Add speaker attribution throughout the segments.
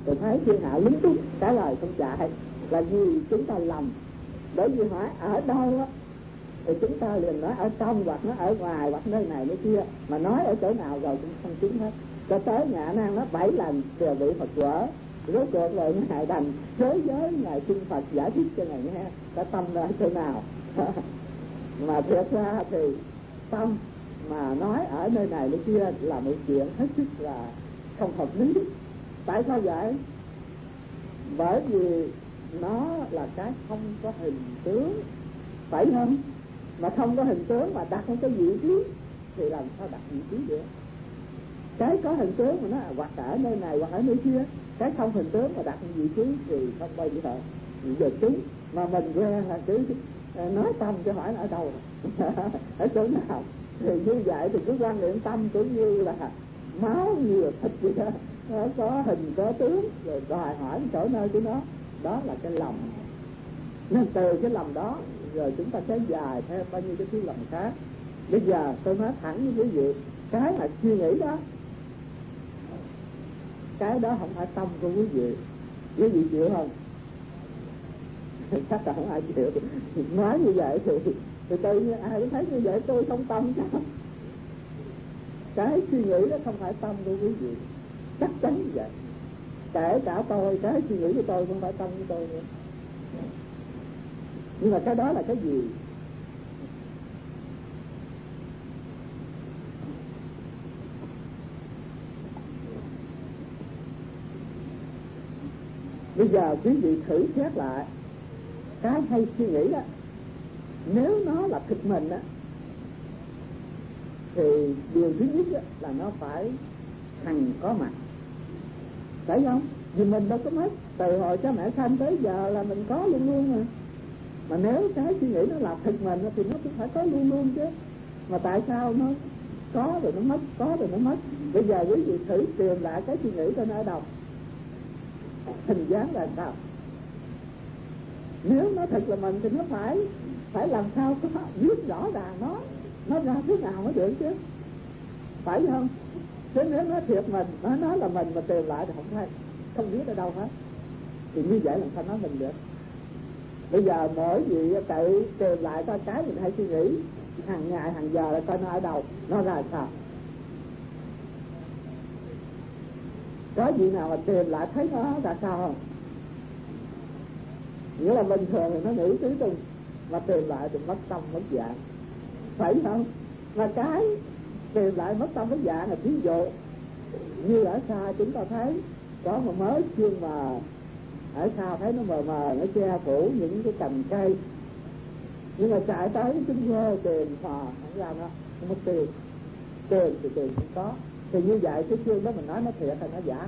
Speaker 1: Rồi thấy thiên hạ lúng túng trả lời không chạy là vì chúng ta lầm. Bởi vì hỏi ở đâu á thì chúng ta liền nói ở trong, hoặc nó ở ngoài, hoặc nơi này nơi kia, mà nói ở chỗ nào rồi cũng không chứng hết. Cho tới Ngài A Nan nó 7 lần thừa vị Phật vỡ, rốt cuộc rồi Ngài đành thế giới Ngài xin Phật giải thích cho Ngài nghe cái tâm ở chỗ nào. Mà thiệt ra thì tâm mà nói ở nơi này nơi kia là một chuyện hết sức là không hợp lý. Tại sao vậy? Bởi vì nó là cái không có hình tướng, phải không? Mà không có hình tướng mà đặt một cái vị trí thì làm sao đặt vị trí được? Cái có hình tướng mà nó hoặc ở nơi này hoặc ở nơi kia, cái không hình tướng mà đặt vị trí thì không bao giờ chúng. Mà mình quen là cứ nói tâm cho hỏi là ở đâu ở chỗ nào, thì như vậy thì cứ quan niệm tâm cũng như là máu như là thịt vậy đó, nó có hình có tướng, rồi đòi hỏi chỗ nơi của nó. Đó là cái lầm. Nên từ cái lầm đó rồi chúng ta kéo dài theo bao nhiêu cái thứ lầm khác. Bây giờ tôi nói thẳng với quý vị, cái mà suy nghĩ đó, cái đó không phải tâm của quý vị. Quý vị chịu không? Chắc là không ai chịu. Nói như vậy thì tôi ai cũng thấy như vậy, tôi không tâm chứ. Cái suy nghĩ đó không phải tâm của quý vị, chắc chắn như vậy. Kể cả tôi, cái suy nghĩ của tôi không phải tâm của tôi nữa. Nhưng mà cái đó là cái gì? Bây giờ quý vị thử xét lại cái hay suy nghĩ đó, nếu nó là thực mình á thì điều thứ nhất á, là nó phải hằng có mặt, phải không? Vì mình đâu có mất, từ hồi cha mẹ sanh tới giờ là mình có luôn luôn mà nếu cái suy nghĩ nó là thực mình thì nó cũng phải có luôn luôn chứ. Mà tại sao nó có rồi nó mất, có rồi nó mất? Bây giờ quý vị thử tìm lại cái suy nghĩ coi nó ở đâu, hình dáng là sao? Nếu nó thật là mình thì nó phải làm sao có viết rõ ràng nó ra thế nào mới được chứ, phải không? Thế nếu nó thiệt mình, nó là mình mà tìm lại thì không thấy, không biết ở đâu hết, thì như vậy làm sao nói mình được? Bây giờ mỗi vị tự tìm lại coi cái mình hay suy nghĩ hàng ngày hàng giờ là coi nó ở đâu, nó ra sao. Có vị nào mà tìm lại thấy nó ra sao không? Nghĩa là bình thường thì nó nghĩ tứ tung, mà tìm lại thì mất tâm mất dạng, phải không? Mà cái tìm lại mất tâm mất dạng là ví dụ như ở xa chúng ta thấy có một mớ xương mờ, ở xa thấy nó mờ mờ, nó che phủ những cái cành cây, nhưng mà chạy tới chúng vô tìm phò không ra, nó không mất tiền, tiền thì tiền không có. Thì như vậy cái xương đó mình nói nó thiệt hay nó giả?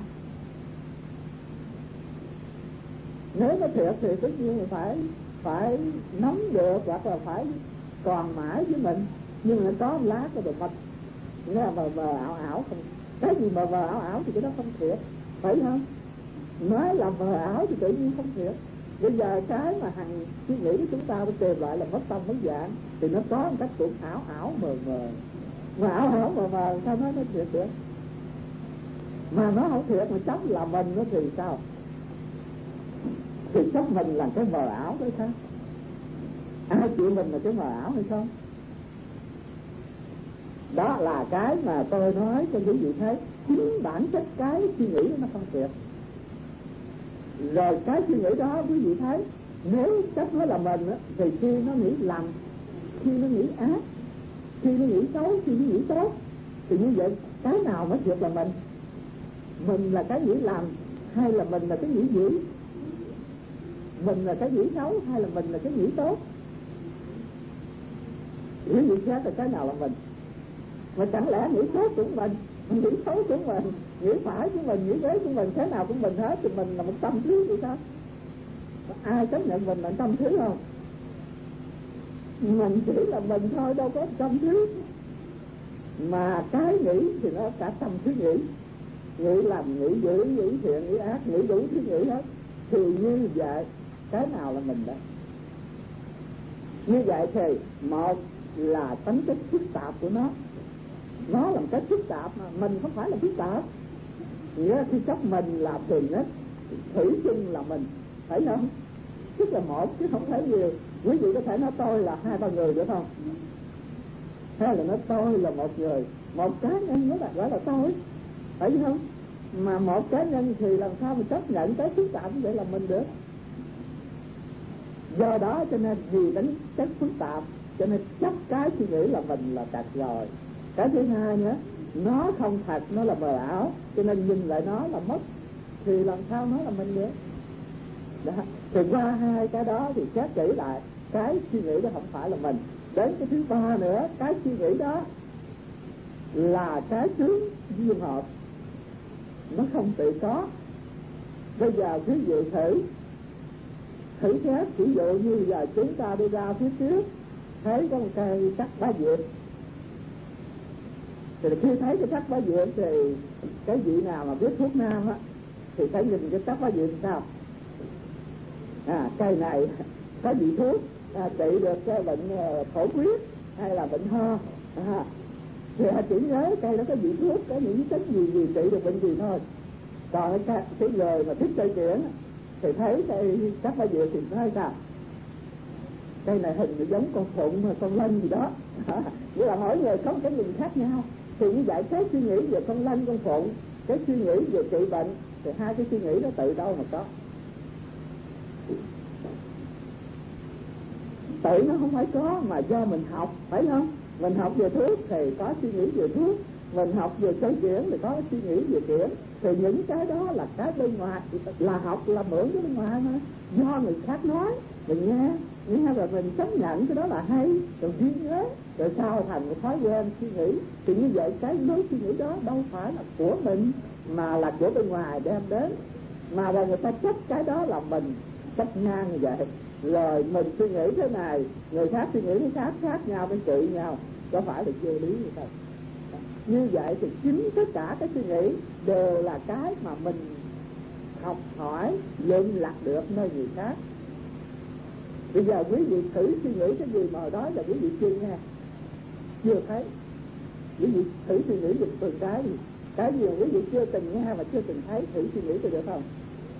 Speaker 1: Nếu nó thiệt thì tất nhiên phải nắm được, hoặc là phải còn mãi với mình. Nhưng mà nó có lá cái đồ mật, nghĩa là mờ mờ ảo ảo không. Cái gì mờ mờ ảo ảo thì cái đó không thiệt, phải không? Nói là mờ ảo thì tự nhiên không thiệt. Bây giờ cái mà hằng suy nghĩ của chúng ta phải tìm lại là mất tâm mất dạng, thì nó có một cách cũng ảo ảo mờ mờ. Mà ảo ảo mờ mờ sao nó thiệt được? Mà nó không thiệt mà chấp là mình nó thì sao? Thì chấp mình là cái mờ ảo đấy sao? Ai chịu mình là cái mờ ảo hay không? Đó là cái mà tôi nói cho quý vị thấy, chính bản chất cái suy nghĩ nó không thiệt. Rồi cái suy nghĩ đó quý vị thấy, nếu chấp nó là mình á, thì khi nó nghĩ lầm, khi nó nghĩ ác, khi nó nghĩ xấu, khi nó nghĩ tốt, thì như vậy cái nào mới thiệt là mình? Mình là cái nghĩ lầm hay là mình là cái nghĩ dữ? Mình là cái nghĩ xấu hay là mình là cái nghĩ tốt? Quý vị xét là cái nào là mình? Mà chẳng lẽ nghĩ tốt của mình, nghĩ xấu của mình, nghĩ phải của mình, nghĩ ghế của mình, thế nào cũng mình hết, thì mình là một tâm thứ vậy sao? Ai chấp nhận mình là tâm thứ không? Mình chỉ là mình thôi, đâu có tâm thứ. Mà cái nghĩ thì nó cả tâm thứ nghĩ, nghĩ làm, nghĩ dữ, nghĩ thiện, nghĩ ác, nghĩ đủ thứ nghĩ hết. Thì như vậy cái nào là mình đó? Như vậy thì một là tính chất phức tạp của nó là một cái phức tạp, mà mình không phải là phức tạp. Nghĩa khi chấp mình là phiền nhất, thủy chung là mình, phải không? Tức là một chứ không phải nhiều. Quý vị có thể nói tôi là 2-3 người được không? Hay là nói tôi là một người, một cá nhân mới là gọi là tôi, phải không? Mà một cá nhân thì làm sao mà chấp nhận cái phức tạp như vậy là mình được? Do đó cho nên vì tính chất phức tạp cho nên chấp cái suy nghĩ là mình là thật rồi. Cái thứ hai nữa, nó không thật, nó là mờ ảo, cho nên nhìn lại nó là mất, thì làm sao nó là mình được? Đó. Thì qua hai cái đó thì xét kỹ lại, cái suy nghĩ đó không phải là mình. Đến cái thứ ba nữa, cái suy nghĩ đó là cái thứ duyên hợp, nó không tự có. Bây giờ quý vị thử xét, ví dụ như giờ chúng ta đi ra phía trước thấy có một cây trắc bá diệp, thì khi thấy cái trắc bá diệp thì cái vị nào mà biết thuốc nam á thì phải nhìn cái trắc bá diệp sao? Cây này có vị thuốc trị được cái bệnh phổi huyết hay là bệnh ho, thì chỉ nhớ cây đó có vị thuốc, có những tính gì trị được bệnh gì thôi. Còn cái người mà thích cây kiển thì thấy cây trắc bá diệp thì nói sao? Cây này hình giống con phụng hay con lân gì đó. Nghĩa là mỗi người có cái nhìn khác nhau. Thì như vậy cái suy nghĩ về con lân, con phụng, cái suy nghĩ về trị bệnh, thì hai cái suy nghĩ đó tự đâu mà có? Tự nó không phải có, mà do mình học, phải không? Mình học về thuốc thì có suy nghĩ về thuốc, mình học về cây kiển thì có suy nghĩ về kiển. Thì những cái đó là cái bên ngoài, là học là mượn cái bên ngoài mà, do người khác nói mình nghe rồi mình chấp nhận cái đó là hay, rồi ghi nhớ, rồi sau thành cái thói quen suy nghĩ. Thì như vậy cái lối suy nghĩ đó đâu phải là của mình, mà là của bên ngoài đem đến, mà là người ta chấp cái đó là mình, chấp ngang như vậy. Rồi mình suy nghĩ thế này, người khác suy nghĩ cái khác nhau, bên trị nhau, có phải là vô lý như vậy? Như vậy thì chính tất cả cái suy nghĩ đều là cái mà mình học hỏi luận lạc được nơi người khác. Bây giờ quý vị thử suy nghĩ cái gì mà hồi đó là quý vị chưa nghe, chưa thấy. Quý vị thử suy nghĩ về từng cái gì quý vị chưa từng nghe và chưa từng thấy, thử suy nghĩ được không?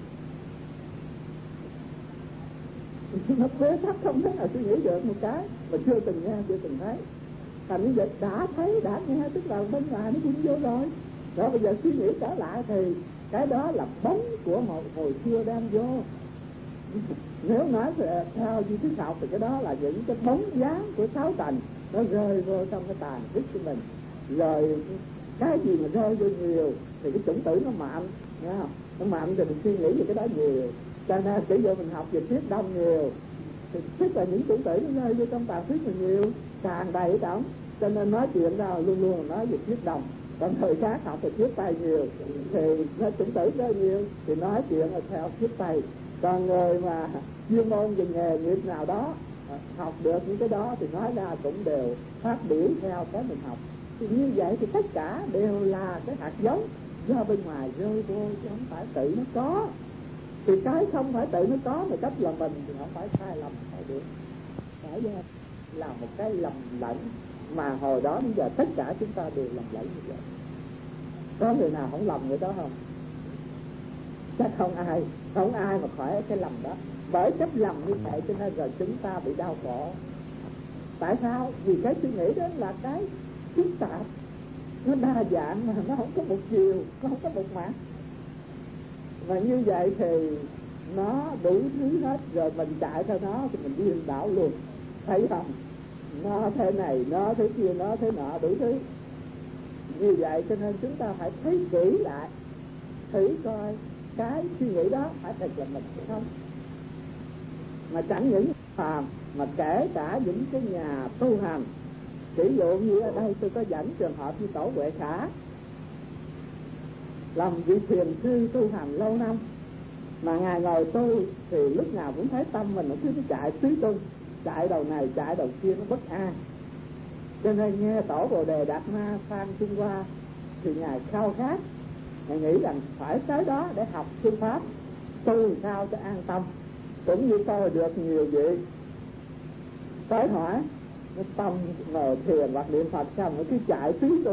Speaker 1: Nó bế tắc, không thể nào suy nghĩ được một cái mà chưa từng nghe, chưa từng thấy. Thành như vậy đã thấy, đã nghe, tức là bên ngoài nó cũng vô rồi. Rồi bây giờ suy nghĩ trở lại thì cái đó là bóng của một hồi xưa đang vô. Nếu nói theo duy thức học thì cái đó là những cái bóng dáng của sáu tầng nó rơi vô trong cái tàn thức của mình. Rồi cái gì mà rơi vô nhiều thì cái chủng tử nó mạnh, nghe không? Nó mạnh thì mình suy nghĩ về cái đó nhiều. Cho nên chỉ dụ mình học về thuyết đông nhiều thì tức là những chủng tử nó rơi vô trong tàn thức mình nhiều, tràn đầy ở trong. Cho nên nói chuyện nào luôn luôn nói về thuyết đông. Còn thời khác học về thuyết tây nhiều thì nó chủng tử rơi nhiều thì nói chuyện là theo thuyết tây. Còn người mà chuyên môn về nghề nghiệp nào đó học được những cái đó thì nói ra cũng đều phát biểu theo cái mình học. Thì như vậy thì tất cả đều là cái hạt giống do bên ngoài rơi vô, chứ không phải tự nó có. Thì cái không phải tự nó có mà cách là mình thì không phải sai lầm phải được, phải là một cái lầm lẫn mà hồi đó đến giờ tất cả chúng ta đều lầm lẫn như vậy. Có người nào không lầm người đó không? Chắc không ai mà khỏi cái lầm đó. Bởi cách lầm như vậy cho nên rồi chúng ta bị đau khổ. Tại sao? Vì cái suy nghĩ đó là cái phức tạp, nó đa dạng mà nó không có một chiều, nó không có một mặt. Mà như vậy thì nó đủ thứ hết, rồi mình chạy theo nó thì mình điên đảo luôn, thấy không? Nó thế này, nó thế kia, nó thế nọ, đủ thứ. Như vậy cho nên chúng ta phải thấy kỹ lại, thử coi cái suy nghĩ đó phải thật là mình hay không. Mà chẳng những phàm mà kể cả những cái nhà tu hành. Ví dụ như ở đây tôi có dẫn trường hợp như Tổ Huệ Khả, làm vị thiền sư tu hành lâu năm, mà ngài ngồi tu thì lúc nào cũng thấy tâm mình nó cứ chạy tứ tung, chạy đầu này chạy đầu kia, nó bất an. Cho nên nghe Tổ Bồ Đề Đạt Ma Phan Trung Hoa thì ngài khao khát, ngài nghĩ rằng phải tới đó để học phương pháp tu sao cho an tâm. Cũng như tôi được nhiều vị tới hỏi, nó tâm ngồi thiền hoặc niệm Phật xong nó cứ chạy tứ tung,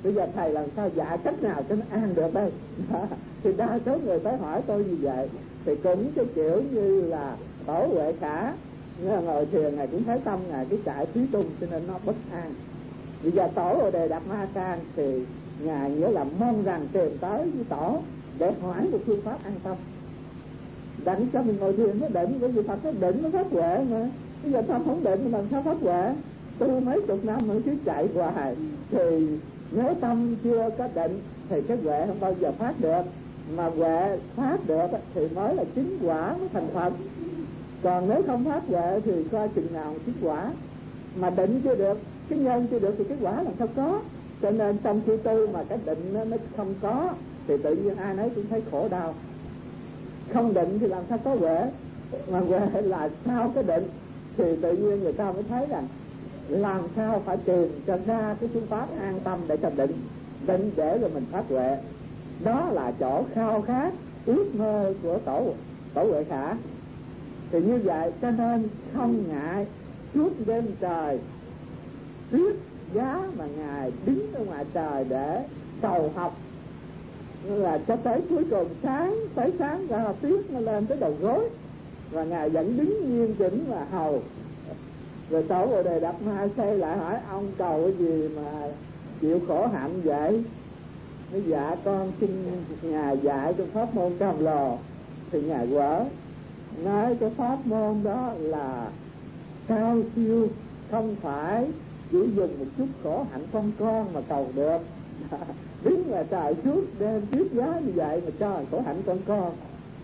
Speaker 1: Bây giờ thầy làm sao dạy cách nào cho nó an được đây? Thì đa số người tới hỏi tôi như vậy. Thì cũng cái kiểu như là Tổ Huệ Khả ngồi thiền ngài cũng thấy tâm ngài cái chạy thí tung, cho nên nó bất an. Bây giờ Tổ Bồ Đề Đạt Ma Can thì ngài nghĩa là mong rằng tìm tới với tổ để hỏi một phương pháp an tâm. Đặng cho mình ngồi thiền nó định, bởi vì Phật nó định nó phát huệ mà. Bây giờ tâm không định thì làm sao phát huệ? Tu mấy chục năm mà cứ chạy hoài thì nếu tâm chưa có định thì cái huệ không bao giờ phát được. Mà huệ phát được thì mới là chứng quả, mới thành Phật. Còn nếu không phát huệ thì coi chừng nào chứng quả. Mà định chưa được, cái nhân chưa được thì cái quả làm sao có. Cho nên trong khi tu mà cái định nó không có thì tự nhiên ai nấy cũng thấy khổ đau. Không định thì làm sao có huệ, mà huệ là sau cái định thì tự nhiên người ta mới thấy rằng làm sao phải tìm cho ra cái phương pháp an tâm để cho định để rồi mình phát huệ. Đó là chỗ khao khát ước mơ của Tổ Huệ Khả. Thì như vậy cho nên không ngại suốt đêm trời tuyết giá mà ngài đứng ở ngoài trời để cầu học, là cho tới cuối cùng tới sáng ra tuyết nó lên tới đầu gối và ngài vẫn đứng nghiêm chỉnh và hầu. Rồi Tổ Bồ Đề Đạt Ma xây lại hỏi ông cầu cái gì mà chịu khổ hạnh vậy? Nói dạ con xin ngài dạy trong pháp môn Cam Lồ. Thì ngài quở nói cái pháp môn đó là cao siêu, không phải chỉ dùng một chút khổ hạnh con mà cầu được. Đứng là trời suốt đêm tuyết giá như vậy mà cho khổ hạnh con.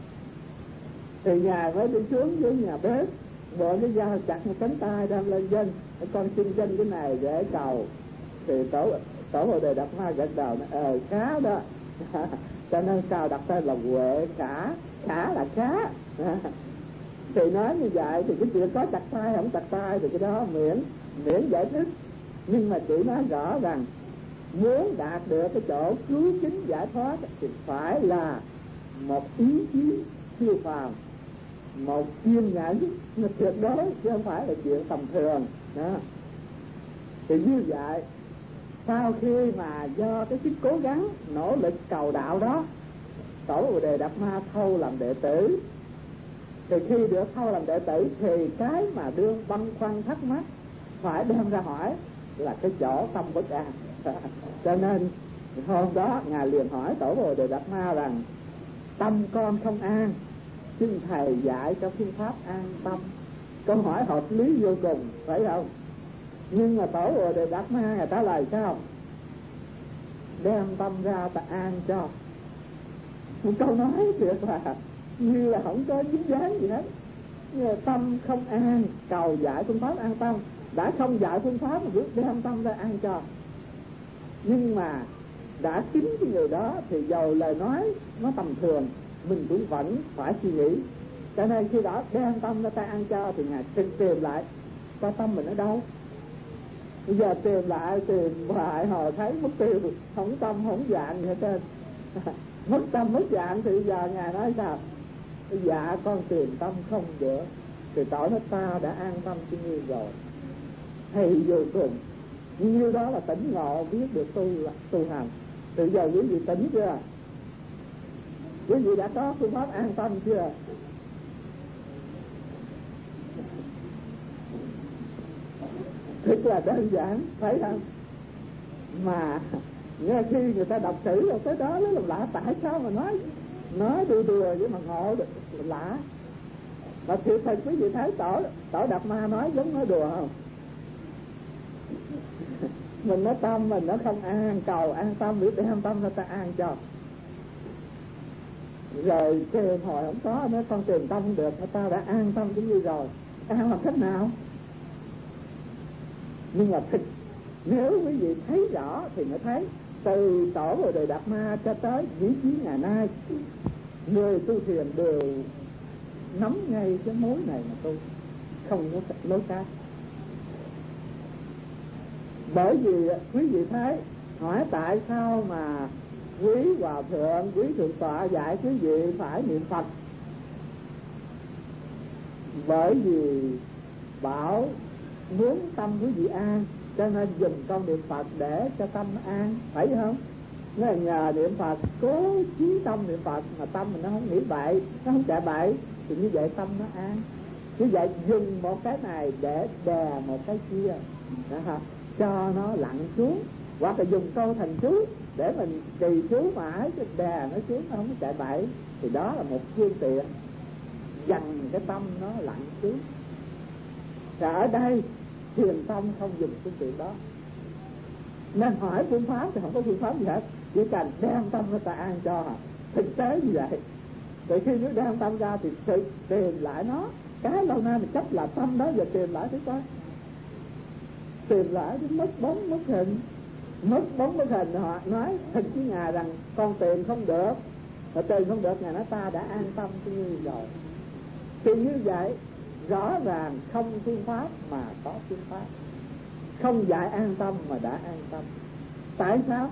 Speaker 1: Thì ngài mới đi xuống dưới nhà bếp, bộ cái dao chặt một cánh tay đem lên dân, con xin dân cái này để cầu. Thì Tổ Bồ Đề Đạt Ma gật đầu nói khá đó. Cho nên sao đặt tên là Huệ Khả, khả là khá. Thì nói như vậy thì cái chuyện có chặt tay không chặt tay thì cái đó miễn giải thích. Nhưng mà chỉ nói rõ rằng muốn đạt được cái chỗ cứu chính giải thoát thì phải là một ý chí siêu phàm, một kiên nhẫn tuyệt đối, chứ không phải là chuyện tầm thường đó. Thì như vậy sau khi mà do cái sức cố gắng nỗ lực cầu đạo đó, Tổ Bồ Đề Đạt Ma thâu làm đệ tử. Thì khi được thâu làm đệ tử thì cái mà đương băn khoăn thắc mắc phải đem ra hỏi là cái chỗ tâm bất an. Cho nên hôm đó ngài liền hỏi Tổ Bồ Đề Đạt Ma rằng tâm con không an, xin thầy dạy cho phương pháp an tâm. Câu hỏi hợp lý vô cùng, phải không? Nhưng mà Tổ Bồ Đề Đạt Ma người ta lời sao? Đem tâm ra ta an cho. Một câu nói tuyệt là như là không có dính dáng gì hết. Tâm không an, cầu dạy phương pháp an tâm. Đã không dạy phương pháp mà biết đem tâm ra an cho. Nhưng mà đã chính cái người đó thì dầu lời nói nó tầm thường, mình cũng vẫn phải suy nghĩ. Cho nên khi đó đem tâm ra ta an cho thì ngài tìm lại coi tâm mình ở đâu. Bây giờ tìm lại hồi thấy mất tiêu, không tâm không dạng gì hết trơn. Mất tâm mất dạng thì giờ ngài nói sao? Dạ con tìm tâm không được. Thì tội hết ta đã an tâm cho ngươi rồi. Hay vô cùng. Như đó là tỉnh ngộ, biết được tu hành. Từ giờ quý vị tỉnh chưa? Quý vị đã có phương pháp an tâm chưa? Thật là đơn giản, phải không? Mà nghe khi người ta đọc chữ rồi tới đó nó làm lạ, tại sao mà nói đùa với mà ngộ được lạ. Mà thiệt thật quý vị thấy Tổ Đạt Ma nói giống nói đùa không? Mình nói tâm mình nó không an, cầu an tâm, biết đem tâm ra ta an cho. Rồi cái hồi không có nữa, con tìm tâm được, mà ta đã an tâm cũng như rồi. An làm cách nào? Nhưng mà nếu quý vị thấy rõ thì mới thấy từ Tổ Bồ Đề Đạt Ma cho tới vị trí ngày nay, người tu thiền đều nắm ngay cái mối này mà tu, không có lối khác. Bởi vì quý vị thấy, hỏi tại sao mà quý hòa thượng, quý thượng tọa dạy quý vị phải niệm Phật? Bởi vì bảo muốn tâm quý vị an Cho nên dùng con niệm Phật để cho tâm an, phải không? Nó là nhờ niệm Phật cố chí tâm niệm Phật mà tâm mình nó không nghĩ bậy, nó không chạy bậy, thì như vậy tâm nó an. Như vậy dùng một cái này để đè một cái kia, cho nó lặng xuống, hoặc là dùng câu thành chú để mình trì chú mãi cho đè nó xuống, nó không chạy bậy, thì đó là một phương tiện dằn cái tâm nó lặng xuống. Và ở đây thiền tông không dùng phương tiện đó, nên hỏi phương pháp thì không có phương pháp gì hết, chỉ cần đem tâm người ta an cho. Thực tế như vậy. Từ khi nó đem tâm ra thì sự tìm lại nó, cái lâu nay mình chấp là tâm đó, giờ tìm lại thế coi, tìm lại thì mất bóng mất hình. Mất bóng mất hình, họ nói thật với Ngài rằng con tìm không được, mà tìm không được, Ngài nói ta đã an tâm như rồi. Thì như vậy rõ ràng không phương pháp mà có phương pháp, không dạy an tâm mà đã an tâm. Tại sao?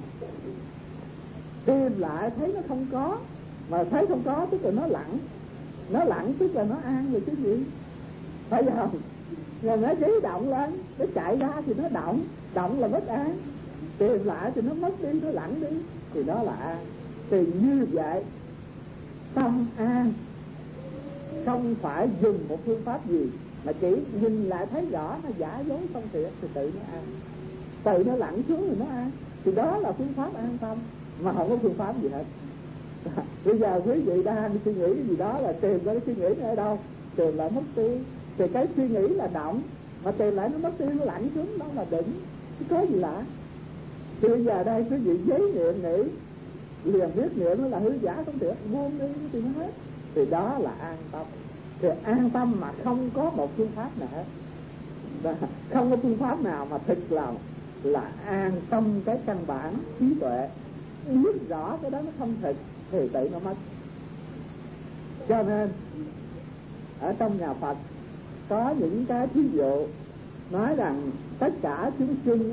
Speaker 1: Tìm lại thấy nó không có, mà thấy không có tức là nó lặng, nó lặng tức là nó an rồi chứ gì, phải không? Rồi nó giấy động lên, nó chạy ra thì nó động, động là mất an. Tìm lại thì nó mất đi, nó lặng đi, thì đó là an. Thì như vậy tâm an không phải dùng một phương pháp gì, mà chỉ nhìn lại thấy rõ nó giả dối không thiệt thì tự nó an, tự nó lặng xuống thì nó an. Thì đó là phương pháp an tâm, mà không có phương pháp gì hết. Bây giờ quý vị đang suy nghĩ cái gì đó là tìm ra cái suy nghĩ ở đâu, tìm lại mất tiêu. Thì cái suy nghĩ là động, mà tìm lại nó mất tiêu, nó lặng xuống, đó là định, chứ có gì lạ. Thì bây giờ đây quý vị giấy niệm nghĩ liền biết niệm nó là hư giả không thiệt, buông đi thì nó hết. Thì đó là an tâm. Thì an tâm mà không có một phương pháp nào hết, không có phương pháp nào mà thực là an tâm cái căn bản trí tuệ. Biết rõ cái đó nó không thực thì tự nó mất. Cho nên ở trong nhà Phật có những cái thí dụ nói rằng tất cả chúng sinh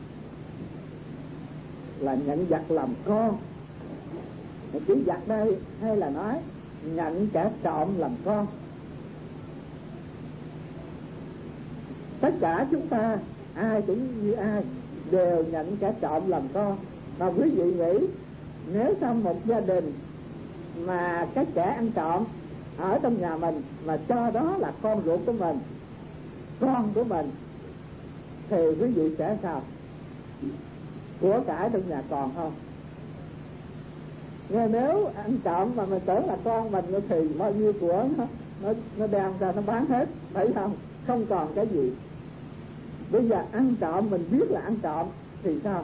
Speaker 1: là nhận vật làm con. Chữ vật đây hay là nói nhận kẻ trộm làm con. Tất cả chúng ta ai cũng như ai đều nhận kẻ trộm làm con. Mà quý vị nghĩ nếu trong một gia đình mà cái kẻ ăn trộm ở trong nhà mình mà cho đó là con ruột của mình, con của mình, thì quý vị sẽ sao? Của cải trong nhà còn không? Nghe nếu ăn trộm mà mình tưởng là con mình thì bao nhiêu của nó đem ra nó bán hết, phải không? Không còn cái gì. Bây giờ ăn trộm mình biết là ăn trộm thì sao?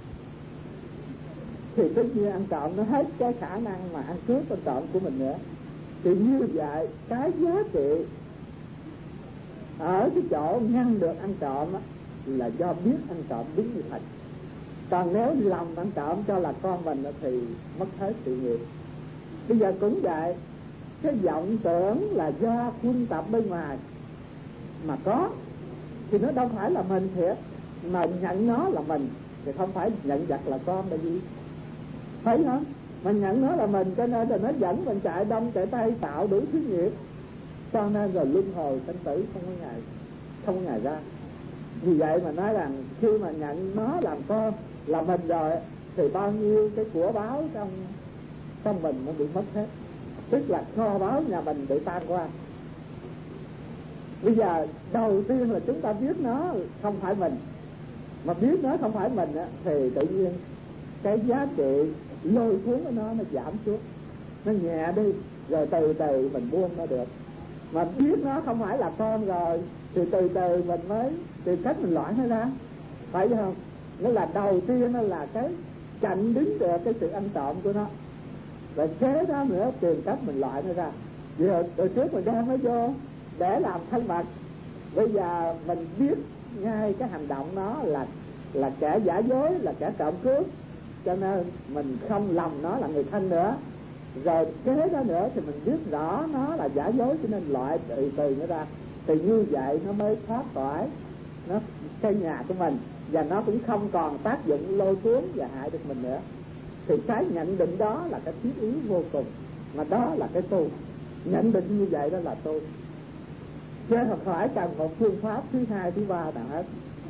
Speaker 1: Thì tất nhiên ăn trộm nó hết cái khả năng mà ăn cướp ăn trộm của mình nữa. Thì như vậy cái giá trị ở cái chỗ ngăn được ăn trộm là do biết ăn trộm đúng như thật. Còn nếu lòng ăn trộm cho là con mình thì mất hết sự nghiệp. Bây giờ cũng vậy, cái vọng tưởng là do quân tập bên ngoài mà có, thì nó đâu phải là mình thiệt, mà nhận nó là mình thì không phải nhận vật là con là gì, thấy không? Mà nhận nó là mình, cho nên là nó dẫn mình chạy đông chạy tây tạo đủ thứ nghiệp, cho nên rồi luân hồi sinh tử không có ngày ra. Vì vậy mà nói rằng khi mà nhận nó làm con là mình rồi thì bao nhiêu cái của báo trong mình nó bị mất hết, tức là kho báo nhà mình bị tan qua. Bây giờ đầu tiên là chúng ta biết nó không phải mình, mà biết nó không phải mình thì tự nhiên cái giá trị lôi cuốn của nó giảm xuống, nó nhẹ đi, rồi từ từ mình buông nó được. Mà biết nó không phải là con rồi thì từ từ mình mới tìm cách mình loại nó ra, phải không? Nó là đầu tiên nó là cái chặn đứng được cái sự ăn trộm của nó, rồi kế đó nữa tìm cách mình loại nó ra. Rồi trước mình đem nó vô để làm thân mật, bây giờ mình biết ngay cái hành động nó là kẻ giả dối, là kẻ trộm cướp, cho nên mình không lòng nó là người thân nữa. Rồi kế đó nữa thì mình biết rõ nó là giả dối, cho nên loại từ từ nó ra. Thì như vậy nó mới thoát khỏi nó cái nhà của mình, và nó cũng không còn tác dụng lôi cuốn và hại được mình nữa. Thì cái nhận định đó là cái thiết yếu vô cùng, mà đó là cái tu. Nhận định như vậy đó là tu, chứ không phải cần một phương pháp thứ hai thứ ba nào hết.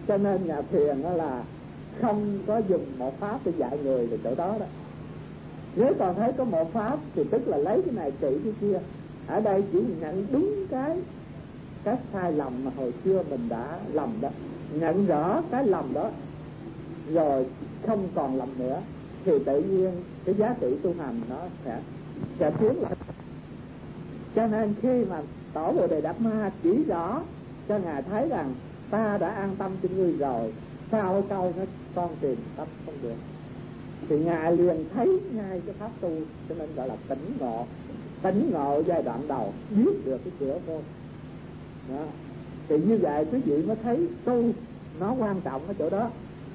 Speaker 1: Cho nên nhà thiền đó là không có dùng một pháp để dạy người về chỗ đó đó. Nếu còn thấy có một pháp thì tức là lấy cái này trị cái kia. Ở đây chỉ nhận đúng cái sai lầm mà hồi xưa mình đã lầm đó, nhận rõ cái lầm đó rồi không còn lầm nữa, thì tự nhiên cái giá trị tu hành nó sẽ tiến lại. Cho nên khi mà Tổ Bồ Đề Đạt Ma chỉ rõ cho Ngài thấy rằng ta đã an tâm cho ngươi rồi, sau câu nó con tìm tâm không được, thì Ngài liền thấy ngay cái pháp tu, cho nên gọi là tỉnh ngộ giai đoạn đầu, biết được cái cửa vô đó. Thì như vậy quý vị mới thấy tu nó quan trọng ở chỗ đó.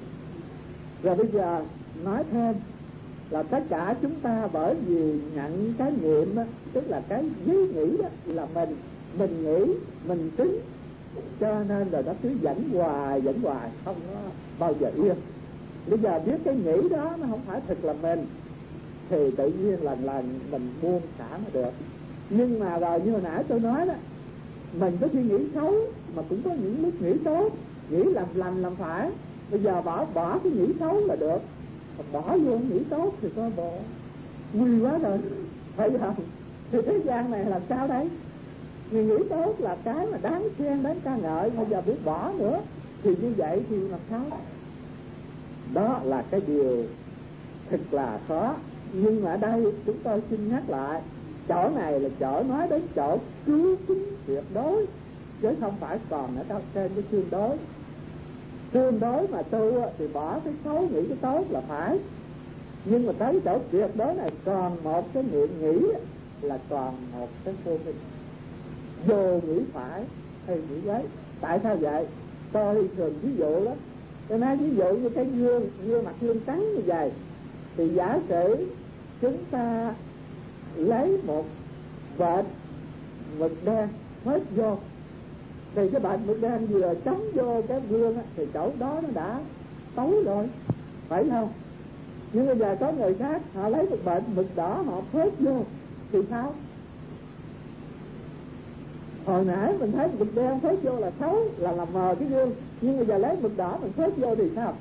Speaker 1: Rồi bây giờ nói thêm là tất cả chúng ta bởi vì nhận cái niệm đó, tức là cái ý nghĩ đó là mình nghĩ, mình tính, cho nên là nó cứ dẫn hoài không có bao giờ yên. Bây giờ biết cái nghĩ đó nó không phải thực là mình, thì tự nhiên lần mình buông xả nó được. Nhưng mà rồi như hồi nãy tôi nói đó, mình có suy nghĩ xấu mà cũng có những lúc nghĩ tốt, nghĩ làm lành làm phải. Bây giờ bỏ cái nghĩ xấu là được, bỏ vô nghĩ tốt thì có bộ nguy quá rồi, phải không? Thì thế gian này làm sao đấy? Người nghĩ tốt là cái mà đáng khen, đáng ca ngợi, bây giờ biết bỏ nữa thì như vậy thì làm sao? Đó là cái điều thật là khó. Nhưng mà ở đây chúng tôi xin nhắc lại, chỗ này là chỗ nói đến chỗ cứu chính tuyệt đối, chứ không phải còn ở trên cái tương đối. Tương đối mà tu thì bỏ cái xấu nghĩ cái tốt là phải, nhưng mà tới chỗ tuyệt đối này còn một cái niệm nghĩ là còn một cái vô minh, vô nghĩ phải hay nghĩ lấy. Tại sao vậy? Tôi thường ví dụ đó, tôi nói ví dụ như cái gương mặt gương trắng như vậy, thì giả sử chúng ta lấy một vệt mực đen hết vô, thì cái vệt mực đen vừa chấm vô cái gương thì chỗ đó nó đã tối rồi, phải không? Nhưng bây giờ có người khác họ lấy một vệt mực đỏ họ phết vô thì sao? Hồi nãy mình thấy mực đen phết vô là xấu, là làm mờ cái gương, nhưng bây giờ lấy mực đỏ mình phết vô thì sao?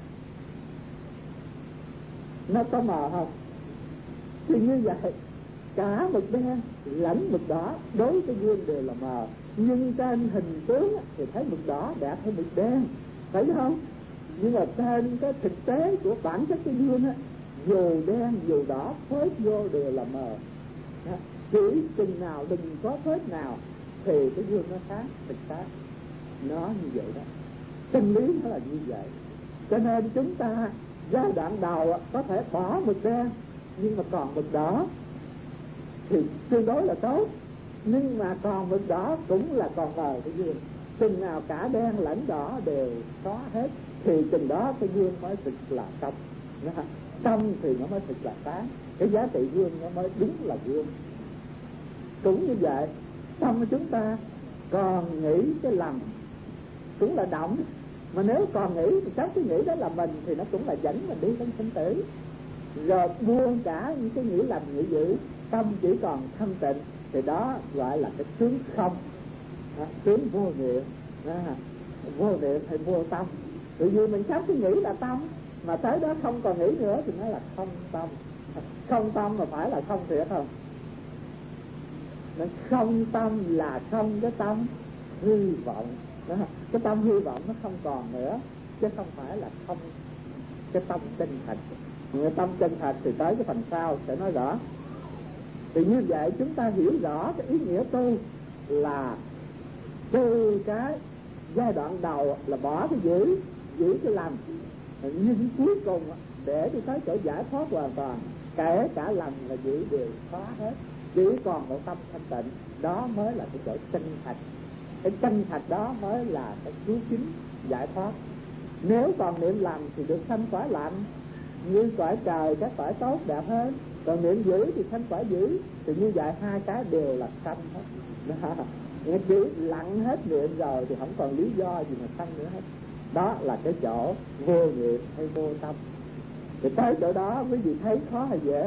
Speaker 1: Nó có mờ không? Thì như vậy cả mực đen lẫn mực đỏ đối với gương đều là mờ, nhưng trên hình tướng thì thấy mực đỏ đẹp hơn mực đen, phải không? Nhưng mà trên cái thực tế của bản chất cái gương á, dù đen dù đỏ phết vô đều là mờ. Chỉ chừng nào đừng có phết nào thì cái gương nó sáng, thực sáng. Nó như vậy đó, chân lý nó là như vậy. Cho nên chúng ta giai đoạn đầu có thể bỏ mực đen nhưng mà còn mực đỏ thì tương đối là tốt, nhưng mà còn mực đỏ cũng là còn mờ cái gương. Chừng nào cả đen lẫn đỏ đều có hết thì chừng đó cái gương mới thực là trong. Trong thì nó mới thực là sáng, cái giá trị gương nó mới đúng là gương. Cũng như vậy, tâm chúng ta còn nghĩ cái lầm cũng là động, mà nếu còn nghĩ thì chắc cái nghĩ đó là mình thì nó cũng là dẫn mình đi đến sinh tử. Rồi buông cả những cái nghĩ lầm nghĩ dữ, tâm chỉ còn thanh tịnh thì đó gọi là cái tướng không, tướng vô niệm. Vô niệm hay vô tâm, tự vì mình chắc cái nghĩ là tâm mà tới đó không còn nghĩ nữa thì nó là không tâm. Không tâm mà phải là không thiệt không? Nên không tâm là không cái tâm hy vọng đó. Cái tâm hy vọng nó không còn nữa, chứ không phải là không cái tâm chân thật. Người tâm chân thật thì tới cái phần sau sẽ nói rõ. Thì như vậy chúng ta hiểu rõ cái ý nghĩa tu là từ cái giai đoạn đầu là bỏ cái giữ cái lầm, nhưng cuối cùng để đi tới chỗ giải thoát hoàn toàn, kể cả lầm là giữ đều xóa hết, chỉ còn một tâm thanh tịnh, đó mới là cái chỗ chân thật. Cái chân thật đó mới là cái cứu chính giải thoát. Nếu còn niệm lầm thì được sanh quả lầm, như cõi trời các cõi tốt đẹp hơn, còn niệm dữ thì sanh quả dữ, thì như vậy hai cái đều là sanh hết. Nghe chỉ lặng hết niệm rồi thì không còn lý do gì mà sanh nữa hết. Đó là cái chỗ vô niệm hay vô tâm. Thì tới chỗ đó quý vị thấy khó hay dễ?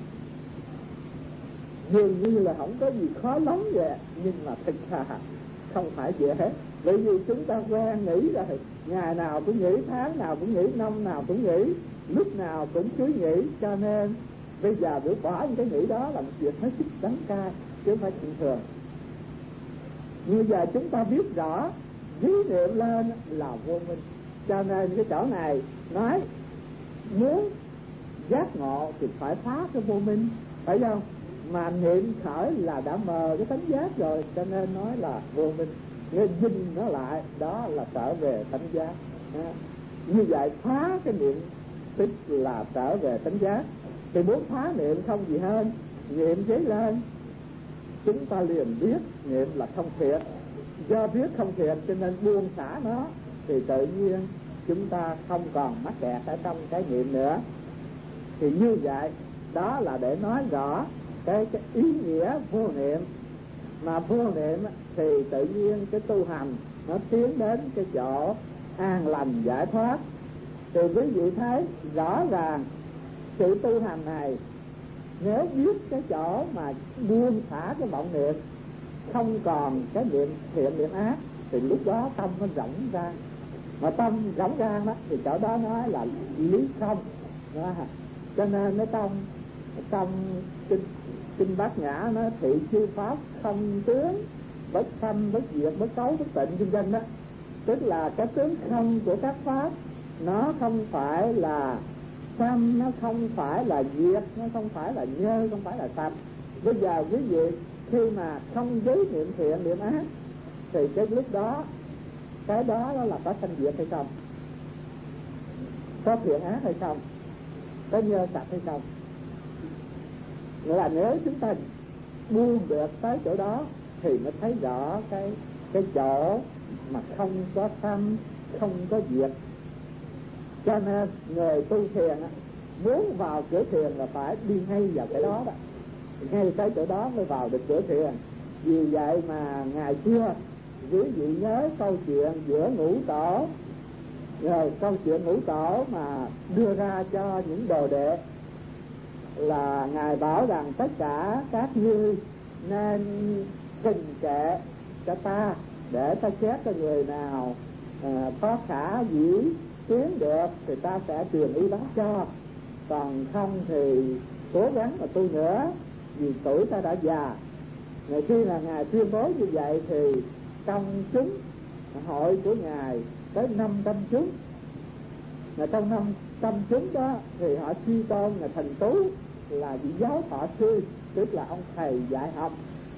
Speaker 1: Dường như là không có gì khó lắm vậy, nhưng mà thực ra không phải dễ, bởi vì chúng ta quen nghĩ rồi, ngày nào cũng nghĩ, tháng nào cũng nghĩ, năm nào cũng nghĩ, lúc nào cũng cứ nghĩ, cho nên bây giờ để bỏ những cái nghĩ đó là một việc hết sức đáng ca, chứ không phải chuyện thường. Như giờ chúng ta biết rõ ý niệm lên là vô minh, cho nên cái chỗ này nói muốn giác ngộ thì phải phá cái vô minh, phải không? Mà niệm khởi là đã mờ cái tánh giác rồi, cho nên nói là vô minh. Nên dinh nó lại, đó là trở về tánh giác. Như vậy phá cái niệm tức là trở về tánh giác. Thì muốn phá niệm không gì hơn, niệm giấy lên, chúng ta liền biết niệm là không thiệt. Do biết không thiệt cho nên buông xả nó, thì tự nhiên chúng ta không còn mắc kẹt ở trong cái niệm nữa. Thì như vậy đó là để nói rõ cái ý nghĩa vô niệm. Mà vô niệm thì tự nhiên cái tu hành nó tiến đến cái chỗ an lành giải thoát. Thì quý vị thấy rõ ràng sự tu hành này, nếu biết cái chỗ mà buông xả cái vọng niệm, không còn cái niệm thiện niệm ác, thì lúc đó tâm nó rỗng ra. Mà tâm rỗng ra đó thì chỗ đó nói là lý không đó. Cho nên nó trong kinh Bát Nhã nó thị chư pháp không tướng, bất sanh bất diệt bất cấu bất tịnh vân vân đó. Tức là cái tướng không của các pháp, nó không phải là sanh, nó không phải là diệt, nó không phải là nhơ, không phải là sạch. Bây giờ quý vị khi mà không giới niệm thiện niệm ác, thì cái lúc đó cái đó là có sanh diệt hay không, có thiện ác hay không, có nhơ sạch hay không. Nghĩa là nếu chúng ta buông được tới chỗ đó thì mới thấy rõ cái chỗ mà không có sanh, không có diệt. Cho nên người tu thiền muốn vào cửa thiền là phải đi ngay vào cái đó đó, ngay tới chỗ đó mới vào được cửa thiền. Vì vậy mà ngày xưa quý vị nhớ câu chuyện giữa Ngũ Tổ, rồi câu chuyện Ngũ Tổ mà đưa ra cho những đồ đệ, là ngài bảo rằng tất cả các ngươi nên trình kệ cho ta, để ta xét cho người nào có khả dĩ tiến được thì ta sẽ truyền y bác cho, còn không thì cố gắng mà tu nữa, vì tuổi ta đã già. Ngày khi là ngài tuyên bố như vậy thì trong chúng hội của ngài tới 500 chúng, mà trong 500 chúng đó thì họ suy tôn là Thành Tú là vị giáo thọ sư, tức là ông thầy dạy học.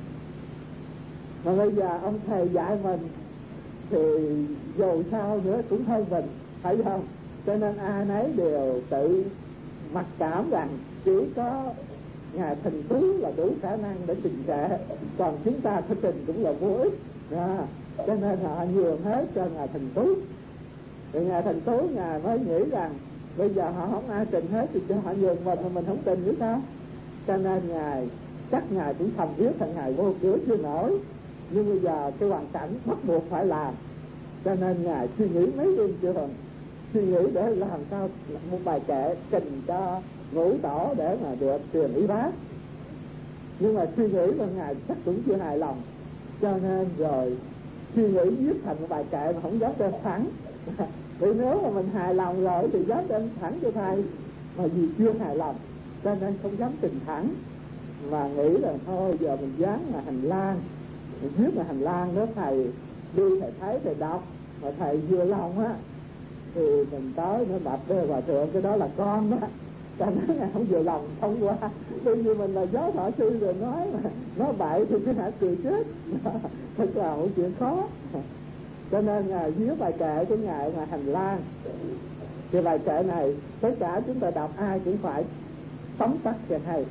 Speaker 1: Mà bây giờ ông thầy dạy mình thì dù sao nữa cũng hơn mình, phải không? Cho nên ai nấy đều tự mặc cảm rằng chỉ có ngài Thành Tú là đủ khả năng để trình kệ, còn chúng ta phải trình cũng là vô ích. Cho nên họ nhường hết cho ngài Thành Tú. Thì ngài Thành Tú ngài mới nghĩ rằng bây giờ họ không ai trình hết thì cho họ nhường mình, mà mình không trình nữa sao? Cho nên chắc ngài cũng thầm biết thằng ngài vô cửa chưa nổi, nhưng bây giờ cái hoàn cảnh bắt buộc phải làm, cho nên ngài suy nghĩ mấy đêm trường, suy nghĩ để làm sao một bài kệ trình cho Ngũ Tổ để mà được truyền y bác. Nhưng mà suy nghĩ là ngài chắc cũng chưa hài lòng, cho nên rồi suy nghĩ viết thành một bài kệ mà không dám đem thẳng. Vì nếu mà mình hài lòng rồi thì dám đem thẳng cho thầy, mà vì chưa hài lòng cho nên không dám trình thẳng, mà nghĩ là thôi giờ mình dán là hành lang, mình viết là hành lang đó, thầy đi thầy thấy thầy đọc mà thầy vừa lòng á thì mình tới nó bạch với hòa thượng cái đó là con đó, cho nên ngài không vừa lòng không qua. Bởi vì mình là giáo thọ sư rồi nói bậy thì cái hả cười chết. Thật là một chuyện khó. Cho nên ngài viết bài kệ của ngài là hành lang. Thì bài kệ này tất cả chúng ta đọc ai cũng phải tóm tắt cho hay.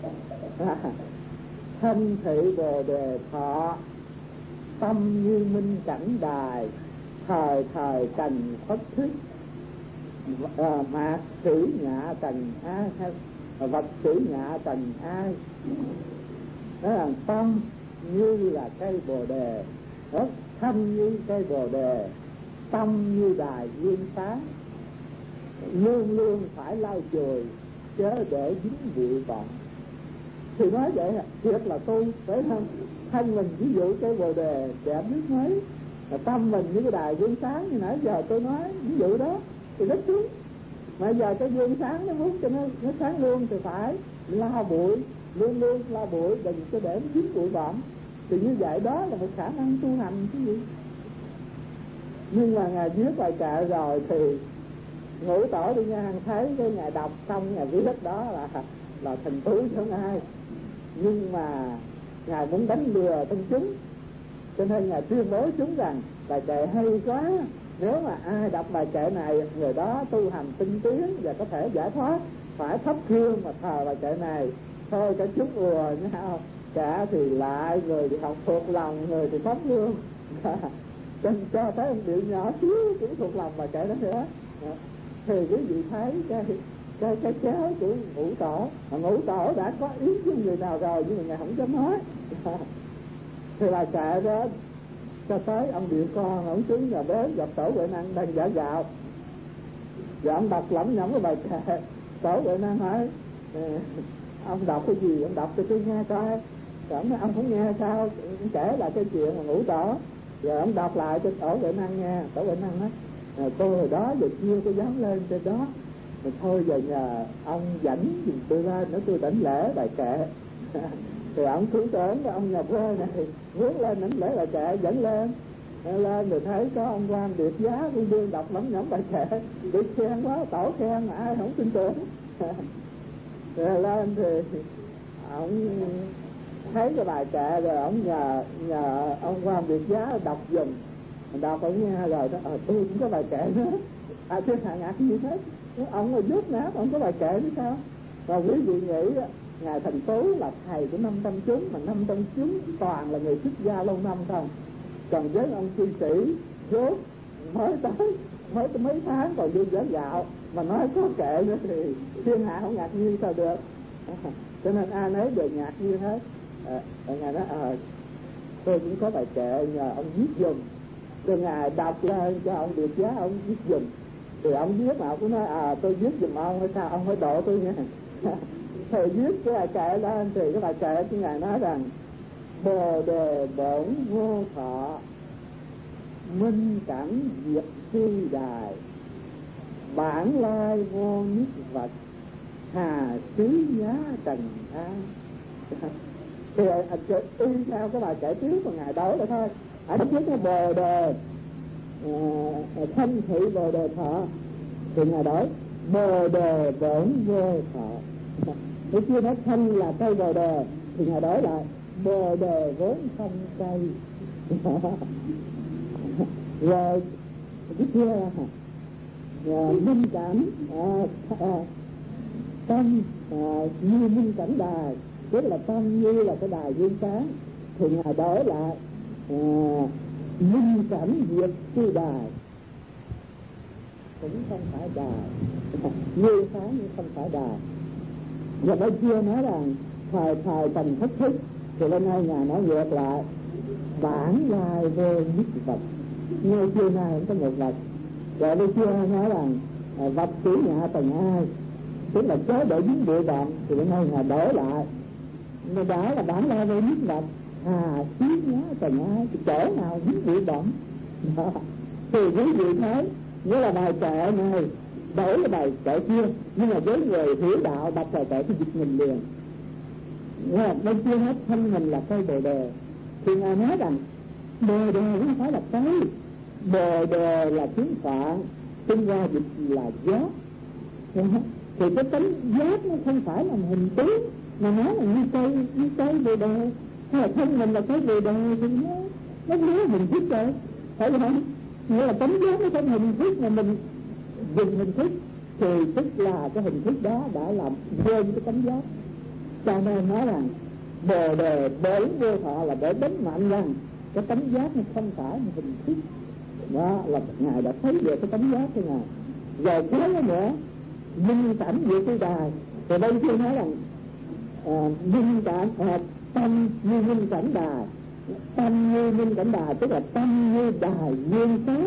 Speaker 1: Thanh thị bồ đề thọ, tâm như minh cảnh đài, thời thời cần phất thức, mạc sử nhạ tần ai, vật sử nhạ tần ai. Đó là tâm như là cây bồ đề, thanh như cây bồ đề, tâm như đài gương sáng, luôn luôn phải lau chùi chớ để dính bụi bặm. Thì nói vậy thiệt là tu, phải không? Thân mình ví dụ cái bồ đề đẹp biết mấy, tâm mình như cái đài gương sáng như nãy giờ tôi nói ví dụ đó thì rất đúng. Mà giờ cái gương sáng nó muốn cho nó sáng luôn thì phải la bụi, luôn luôn la bụi, đừng cho để nó dính bụi bặm. Thì như vậy đó là một khả năng tu hành chứ gì. Nhưng mà Ngài viết bài kệ rồi thì Ngũ Tổ đi ngang thấy cái Ngài đọc xong Ngài viết đó là thành thú không ai. Nhưng mà Ngài muốn đánh lừa công chúng, cho nên Ngài tuyên bố chúng rằng bài kệ hay quá, nếu mà ai đọc bài kệ này người đó tu hành tinh tiến và có thể giải thoát, phải thắp hương mà thờ bài kệ này. Thôi cả chúng ùa nhau, cả thì lại, người thì học thuộc lòng, người thì thắp hương. Cho thấy ông điệu nhỏ xíu cũng thuộc lòng bài kệ đó nữa. Thì quý vị thấy cái chéo của Ngũ Tổ, Ngũ Tổ đã có ý với người nào rồi nhưng mà Ngài không dám nói. Thì bài kệ đó cho tới ông Điệu Con, ông xuống nhà đến gặp Tổ Huệ Năng đang giả gạo, và ông đọc lẩm nhẩm cái bài kệ. Tổ Huệ Năng hỏi ông đọc cái gì, ông đọc cho tôi nghe coi. Rồi ông nói ông không nghe sao, ông kể lại cái chuyện mà Ngũ Tổ, rồi ông đọc lại cho Tổ Huệ Năng nghe. Tổ Huệ Năng nói tôi hồi đó giờ chưa có dám lên trên đó, mà thôi giờ nhờ ông dẫn dùm tôi lên nữa, tôi đảnh lễ bài kệ. Thì ông thủ tưởng ông Nhà Quê này muốn lên đảnh lễ bài kệ, dẫn lên rồi thấy có ông quan Điệp Giá cũng đương đọc lẩm nhẩm bài kệ, được khen quá, Tổ khen mà ai không tin tưởng. Rồi lên thì ông thấy cái bài kệ rồi ông nhờ ông quan Điệp Giá đọc giùm. Đọc ông nghe rồi đó, tôi cũng có bài kệ nữa. Chứ hàng ngạc như thế, ông là giúp nát, ông có bài kệ nữa sao? Và quý vị nghĩ Ngài Thành Tú là thầy của 500 chúng, mà 500 chúng toàn là người xuất gia lâu năm không. Còn với ông cư sĩ dốt mới tới mấy tháng còn đi giảng gạo mà nói có kệ nữa thì thiên hạ không ngạc nhiên sao được. Cho nên ai nấy đều ngạc nhiên hết. Ngài nói tôi cũng có bài kệ nhờ ông viết dùm. Rồi Ngài đọc lên cho ông Điệp Giá, ông viết dùm. Thì ông viết mà ông cũng nói tôi viết dùm ông hay sao, ông phải độ tôi nha. Thì viết cái bài kệ lên thì cái bài kệ của Ngài nói rằng Bồ đề bổn vô thọ, minh cảnh diệt suy đài, bản lai vô nhất vật, hà xứ nhá trần an. Thì y theo cái bài kệ trước của Ngài đối lại thôi. Ở trước cái bồ đề thanh thị bồ đề thọ thì Ngài đổi bồ đề bổn vô thọ. Nếu chưa nói thanh là cây bồ đề thì Ngài đổi lại bồ đề vốn không cây. Rồi cái kia minh cảnh tâm như minh cảnh đài, tức là tâm như là cái đài dương sáng, thì Ngài đổi lại minh cảnh diệt sư đài, cũng không phải đài, dương sáng nhưng không phải đài. Và bên kia nói rằng thời thành thất thức, thì bên đây Ngài nói ngược lại bản lai vô nhất vật. Ngay kia này không có một vật. Rồi bên kia nói rằng vật chủ nhà tầng ai, tức là chớ để dính bụi bặm, thì bên đây Ngài đổi lại người đó là bản lai vô nhất vật, xí nhá tầng ai, thì chỗ nào dính bụi bặm. Thì quý vị thấy nghĩa là bài kệ này đổi là bài kệ kia, nhưng mà với người hiểu đạo đọc bài kệ thì giật mình liền. Bên kia hết thân mình là cây bồ đề, thì Ngài nói rằng bồ đề không phải là cây, bồ đề là tiếng Phạn, tiếng ra dịch là giác. Thì cái tính giác nó không phải là hình tướng, mà nói là như cây bồ đề, hay là thân mình là cây bồ đề thì nó nói hình thức rồi, phải không? Nghĩa là tính giác nó không hình thức, mà mình dùng hình thức thì tức là cái hình thức đó đã làm quên cái tánh giác. Cho nên nói rằng bồ đề bổn vô thọ là để đánh mạnh rằng cái tánh giác nó không phải một hình thức. Đó là Ngài đã thấy được cái tánh giác của Ngài. Rồi cái đó nữa minh cảnh về cái đài, rồi đây khi nói rằng minh cảnh tâm như minh cảnh đài, tâm như minh cảnh đài tức là tâm như đài dương sáng.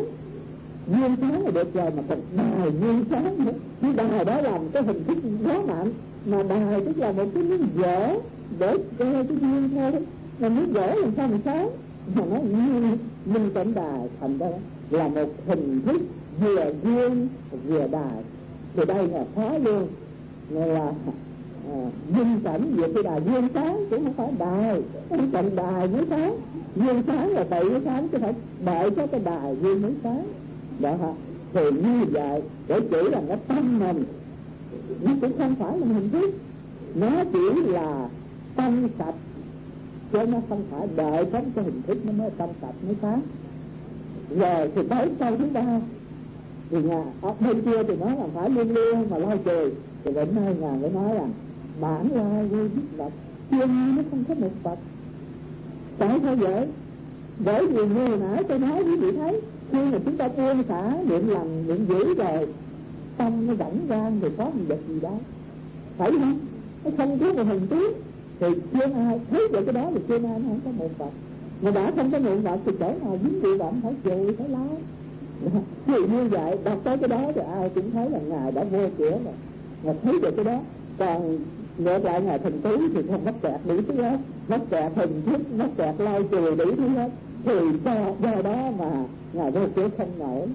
Speaker 1: Dương sáng là được rồi, mà còn đài dương sáng nữa. Cái đài đó làm cái hình thức quá mạnh, Mà đài tức là một cái miếng vỡ để cho cái duyên thôi, mà miếng vỡ làm sao mà sáng. Mà nó minh cảnh đài thành ra là một hình thức vừa duyên vừa đài. Thì đây là khó luôn, là minh cảnh về cái đài duyên sáng cũng không phải đài, minh cảnh đài mới sáng. Duyên sáng là tự nó sáng, chứ phải đợi cho cái đài duyên mới sáng. Đó hả? Thì như vậy để chỉ là cái tâm mình, nó cũng không phải là hình thức, nó chỉ là tâm sạch, chứ nó không phải đợi trong cái hình thức nó mới tâm sạch mới sáng. Rồi thì tới câu thứ ba thì bên kia thì nói là phải luôn luôn mà lo trừ. Thì đến nay Ngài mới nói rằng bản lai vô nhất vật, chuyên nó không có một vật. Tại sao vậy? Bởi vì như nãy tôi nói quý vị thấy, khi mà chúng ta buông xả niệm lành niệm dữ rồi, tâm nó rảnh ra thì có một vật gì đó, phải không? Nó không có một hình tướng thì chưa ai thấy được cái đó, thì chưa ai nó không có một vật. Mà đã không có một vật thì chỗ nào dính bị bệnh phải chịu phải lái. Thì như vậy đọc tới cái đó thì ai cũng thấy là Ngài đã vô cửa rồi, Ngài thấy được cái đó. Còn ngược lại Ngài Thần Tứ thì không mắc kẹt đủ thứ hết, mắc kẹt hình thức, mắc kẹt lai trừ đủ thứ hết. Thì do đó mà Ngài vô cửa không nổi.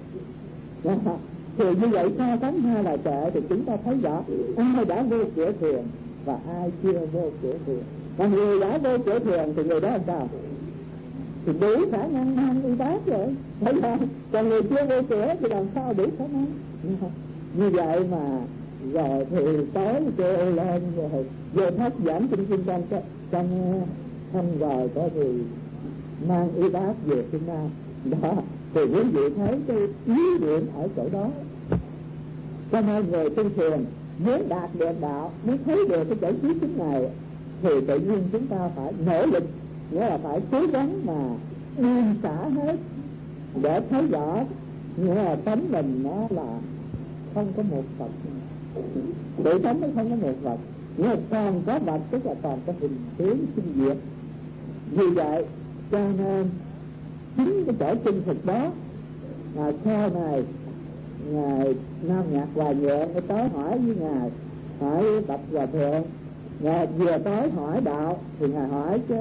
Speaker 1: Thì như vậy so sánh hai là kệ thì chúng ta thấy rõ ai đã vô cửa thiền và ai chưa vô cửa thiền. Và người đã vô cửa thiền thì người đó làm sao? Thì đủ khả năng mang y bác rồi, thấy không? Còn người chưa vô cửa thì làm sao đủ khả năng? Như vậy mà rồi thì tối kêu lên rồi vô thất giảng kinh trong không rồi có thì mang y bác về Việt Nam đó. Thì quý vị thấy cái ý điểm ở chỗ đó. Cho nên người tu thiền muốn đạt được đạo, muốn thấy được cái chánh trí chính này thì tự nhiên chúng ta phải nỗ lực, nghĩa là phải cố gắng mà buông xả hết để thấy rõ, nghĩa là tánh mình nó là không có một vật, để tánh nó không có một vật, nghĩa là còn có vật tức là còn có hình tướng sinh diệt. Vì vậy cho nên chính cái chỗ chân thực đó mà sau này Ngài Nam Nhạc Hòa Nhượng mới tới hỏi với Ngài, hỏi Bạch Hòa Thượng. Ngài vừa tới hỏi đạo thì Ngài hỏi chứ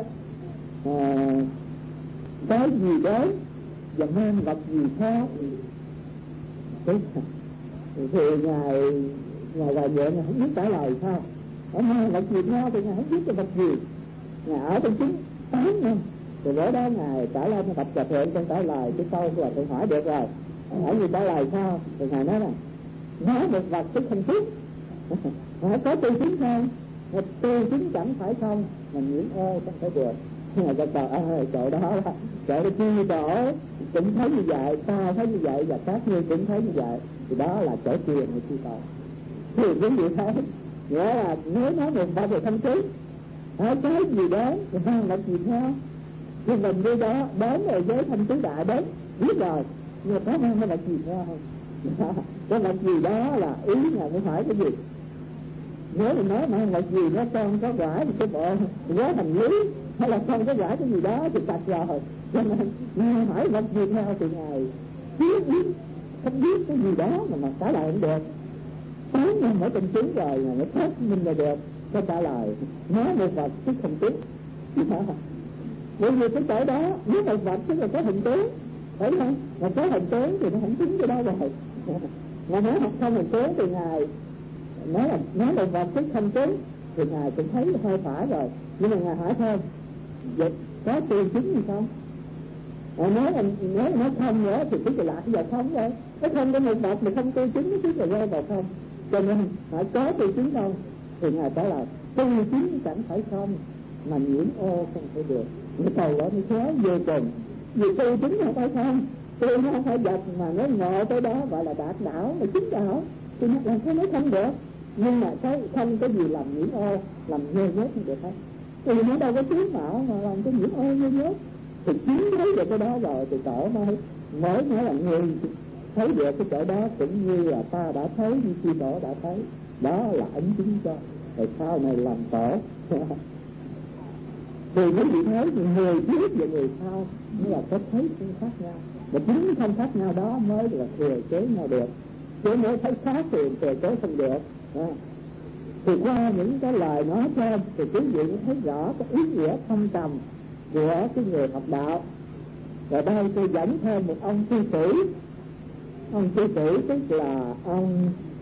Speaker 1: cái gì đấy và mang vật gì theo. Thì Ngài Hòa Nhượng không biết trả lời sao. Ở mang vật gì theo thì Ngài không biết cái vật gì. Ngài ở trong chính 8 năm. Rồi bữa đó Ngài trả lời cho Bạch Hòa Thượng trong trả lời cái câu của Hòa Thượng hỏi được rồi. Hỏi gì trả lời sao? Thì Ngài nói là nói một vật tức không biết. Phải có tư chứng không? Một tư chứng chẳng phải không, mà nhiễm ô không phải được. Ngài cho trời ơi, chỗ đó là chỗ chi chỗ cũng thấy như vậy, ta thấy như vậy và các ngươi cũng thấy như vậy, thì đó là chỗ truyền của chi tổ. Thì quý vị thấy, nghĩa là nếu nói một vật thì không chứng, ở cái gì đó thì mang vật gì theo. Thì mình đi đó đến rồi với thanh tứ đại đến biết rồi, nhưng mà có mang cái vật gì theo không? Cái vật gì đó là ý là mới hỏi cái gì. Nếu mình nói mang vật gì nó con có quả thì cái bộ quá thành lý, hay là không có quả cái gì đó thì chặt rồi. Cho nên Ngài hỏi vật gì theo thì Ngài biết không biết cái gì đó mà trả lời không được. 8 năm ở trong chứng rồi Ngài mới thốt minh là được có trả lời. Nói một vật chứ không biết. Bởi vì cái chỗ đó nếu một vật tức là có hình tướng, phải không? Mà có hình tướng thì nó không chứng cái đó rồi. Mà nói học không hình tướng thì Ngài nói một vật tức không chứng thì Ngài cũng thấy hơi phải rồi. Nhưng mà Ngài hỏi thôi, vậy có tư chứng gì không? Nếu nó không nữa thì tức là lạc giờ không rồi. Nó không có một vật mà không tư chứng nó tức là rơi vào không. Cho nên hỏi có tư chứng không? Thì Ngài trả lời tư chứng chẳng phải không, mà nhiễm ô không phải được. Cái cầu đó thì khó vô cùng. Vì tư chứng không phải không, tư nó không phải vật mà nó ngộ tới đó gọi là đạt đạo mà chứng đạo thì nó làm sao nói không được. Nhưng mà cái không có gì làm nhiễm ô, làm nhơ nhớt không được hết. Thì nó đâu có tướng mạo mà làm cái nhiễm ô nhơ nhớt. Thì chứng thấy được cái đó rồi thì tổ mới nói là người thấy được cái chỗ đó cũng như là ta đã thấy, như chi tổ đã thấy. Đó là ấn chứng cho rồi sau này làm tổ. Thì quý vị thấy thì người trước và người sau mới là có thấy không khác nhau. Mà chính không khác nhau đó mới là thừa kế nhau được. Chứ nếu thấy khác thì thừa kế không được. Thì qua những cái lời nói trên thì quý vị thấy rõ cái ý nghĩa thâm trầm của cái người học đạo. Rồi đây tôi dẫn thêm một ông cư sĩ. Ông cư sĩ tức là ông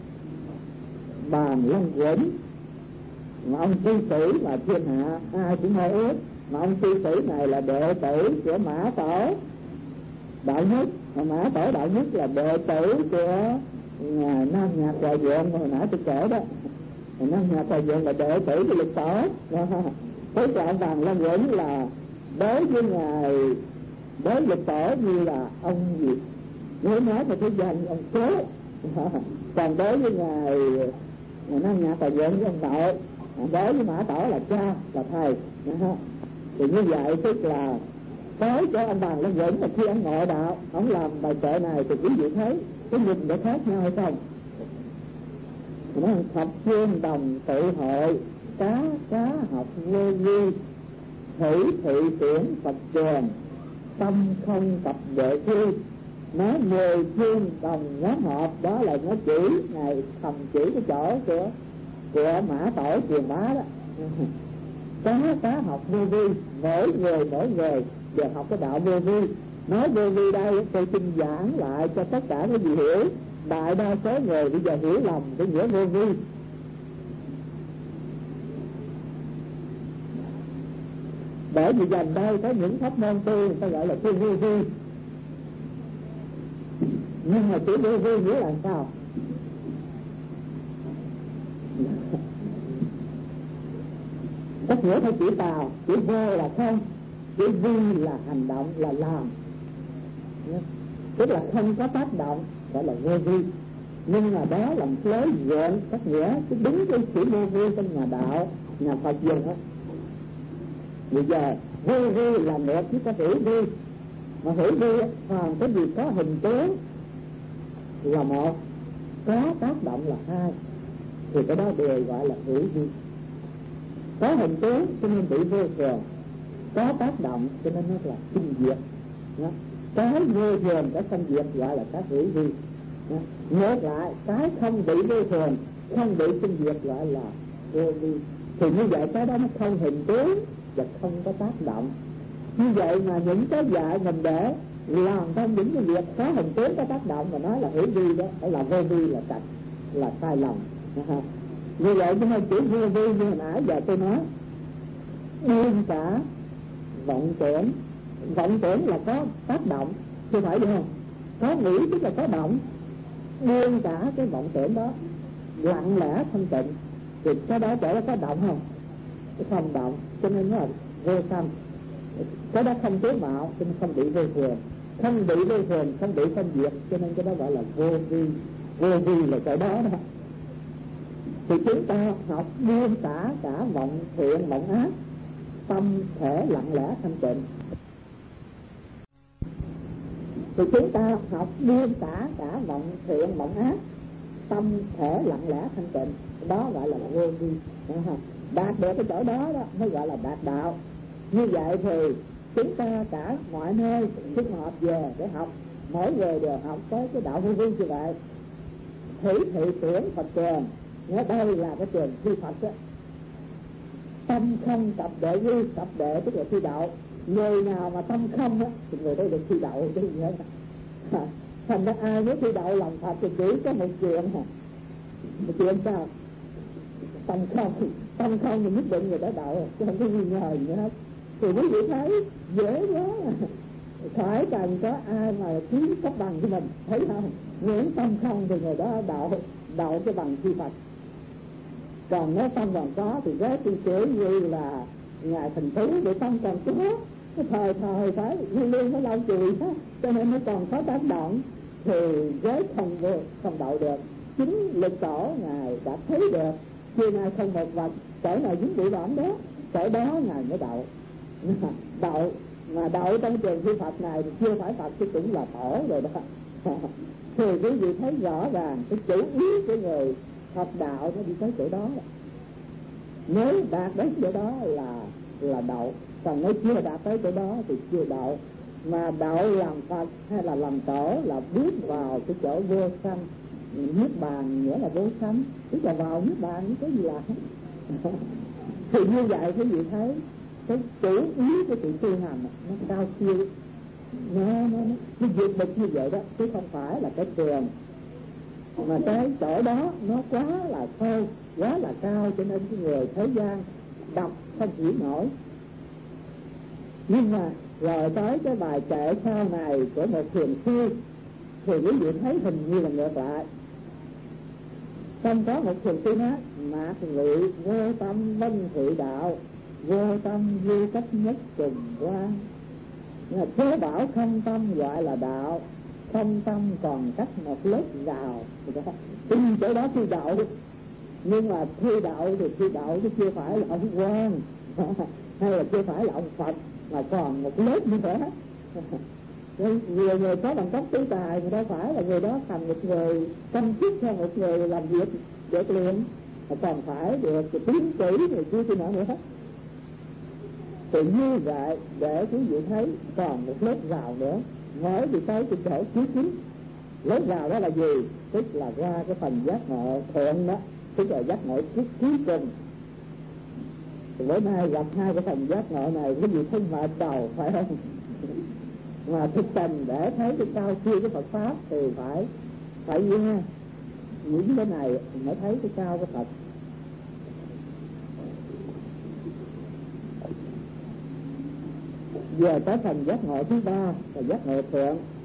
Speaker 1: Bàn Long Quẩn, mà ông cư sĩ mà thiên hạ ai cũng mơ ước. Mà ông cư sĩ này là đệ tử của Mã Tổ Đạo Nhất. Mà Mã Tổ Đạo Nhất là đệ tử của Nam Nhạc Hoài Viện hồi nãy tôi kể đó. Nam Nhạc Hoài Viện là đệ tử của Lục Tổ. Thế là ông Bàn Long Quẩn là đối với ngài, đối Lục Tổ như là ông gì, nếu nói thì cái danh ông Cố. Còn đối với ngài Nam Nhạc Hoài Viện với ông Nội, đối với Mã Tổ là cha, là thầy. Thì như vậy tức là tới cho ông Bàn Long Quẩn là khi ông ngộ đạo, ông làm bài kệ này thì quý vị thấy cái nhìn để khác nhau hay không? Nó thập phương đồng tự hội, cá học vô vi, thủy thị tiễn Phật truyền, tâm không cập đệ thi. Nói 10 chương đồng nhóm họp, đó là nó chỉ này thầm chỉ cái chỗ của Mã Tổ truyền bá đó. Cá học vô vi, mỗi người đều học cái đạo vô vi. Nói vô vi đây tôi xin giảng lại cho tất cả các vị hiểu. Đại đa số người bây giờ hiểu lầm cái nghĩa vô vi. Bởi vì gần đây có những pháp môn tu người ta gọi là tu vô vi. Nhưng mà chữ vô vi nghĩa là sao? Các nghĩa theo chữ Tàu, chữ vô là không, chữ vi là hành động, là làm. Tức là không có tác động, gọi là vô vi. Nhưng mà đó là một lối gọn các nghĩa, chứ đúng cái chữ vô vi trong nhà đạo, nhà Phật dùng á. Bây giờ vô vi là một chứ có hữu vi. Mà hữu vi còn cái gì có hình tướng là một, có tác động là hai, thì cái đó đều gọi là hữu vi. Có hình tướng cho nên bị vô thường, có tác động cho nên nó là sinh diệt. Cái vô thường, cái sinh diệt gọi là cái hữu vi. Ngược lại, cái không bị vô thường, không bị sinh diệt gọi là vô vi. Thì như vậy cái đó nó không hình tướng và không có tác động. Như vậy mà những cái dạy mình để làm trong những cái việc có hình tướng có tác động mà nói là hữu vi đó, hay là vô vi là trật, là sai lầm. Như vậy cho nên chữ vô vi như hồi nãy giờ tôi nói buông cả vọng tưởng. Vọng tưởng là có tác động, chưa phải đúng không? Có nghĩ tức là có động. Buông cả cái vọng tưởng đó, lặng lẽ thanh tịnh, thì cái đó chỗ đó có động không? Không động, cho nên nó là vô sanh. Cái đó không tướng mạo, cho nên không bị vô thường. Không bị vô thường, không bị phân diệt, cho nên cái đó gọi là vô vi. Vô vi là cái đó đó. Thì chúng ta học buông xả cả vọng thiện vọng ác, tâm thể lặng lẽ thanh tịnh. Thì chúng ta học buông xả cả vọng thiện vọng ác, tâm thể lặng lẽ thanh tịnh, đó gọi là vô vi. Đạt được cái chỗ đó đó mới gọi là đạt đạo. Như vậy thì chúng ta cả mọi nơi sinh hoạt về để học, mỗi người đều học tới cái đạo vô vi như vậy. Thủy thị tiễn Phật truyền, nghĩa đây là cái truyền thi Phật đó. Tâm không cập đệ vi, cập đệ tức là thi đậu. Người nào mà tâm không á thì người đó được thi đậu chứ gì hết. Thành ra ai muốn thi đậu làm Phật thì chỉ có một chuyện hả? Một chuyện sao? Tâm không thì nhất định người đó đậu, chứ không có nghi ngờ gì hết. Thì quý vị thấy dễ quá, khỏi cần có ai mà ký cấp bằng cho mình, thấy không? Nguyễn tâm không thì người đó đậu cái bằng thi Phật. Còn nếu tâm còn có thì với tư tưởng như là ngài Thành Tú để tâm còn có, cái thời phải luôn luôn nó lau chùi hết, cho nên nó còn có tác động thì với không đậu được. Chính Lực Tổ ngài đã thấy được khi ngài không một vật chỗ nào dính bị bỏng đó, chỗ đó ngài mới đậu. Mà đậu trong trường thi Phật này thì chưa phải Phật chứ cũng là Tổ rồi đó. Thì quý vị thấy rõ ràng cái chủ ý của người học đạo nó đi tới chỗ đó. Nếu đạt đến chỗ đó là đậu, còn nếu chưa đạt tới chỗ đó thì chưa đậu. Mà đậu làm Phật hay là làm Tổ là bước vào cái chỗ vô sanh, niết bàn nghĩa là vô sanh, tức là vào niết bàn những cái gì là thì như vậy quý vị thấy cái chủ ý của sự tu hành nó cao siêu, nó vượt bậc như vậy đó, chứ không phải là cái trường mà cái chỗ đó nó quá là sâu, quá là cao, cho nên cái người thế gian đọc không hiểu nổi. Nhưng mà rồi tới cái bài kệ sau này của một thiền sư thì quý vị thấy hình như là ngược lại. Trong có một thiền sư nói: mạc lụy vô tâm vân thị đạo, vô tâm duy cách nhất trùng quan. Chớ bảo không tâm gọi là đạo, không tâm còn cách một lớp rào. Tin chỗ đó thi đạo, nhưng mà thi đạo thì chưa phải là ông quan hay là chưa phải là ông Phật, mà còn một lớp nữa. Người có bằng cấp tứ tài thì đâu phải là người đó thành một người chăm chút cho một người làm việc liền, mà còn phải được tiến chỉ người kia kia nữa hết. Thì như vậy để quý vị thấy còn một lớp rào nữa, mới đi tới cái chỗ cuối chính. Lớp rào đó là gì? Tức là qua cái phần giác ngộ thượng đó, tức là giác ngộ cuối cùng. Thì bữa nay gặp hai cái phần giác ngộ này quý vị thấy mệt đầu phải không? Mà thực tình để thấy cái cao siêu cái Phật pháp thì phải nghe những cái này mới thấy cái cao của Phật. Giờ tới phần giác ngộ thứ ba là giác ngộ thượng.